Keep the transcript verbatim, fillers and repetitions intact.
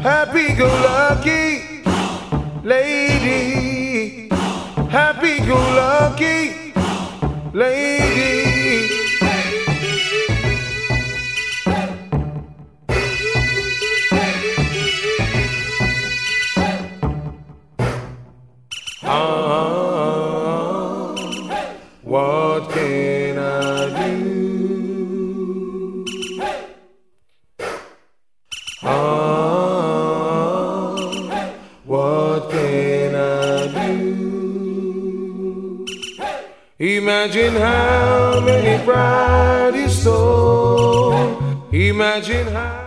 happy-go-lucky lady, happy-go-lucky lady. Ah, what can I do? Ah, what can I do? Imagine how many bright is stone. Imagine how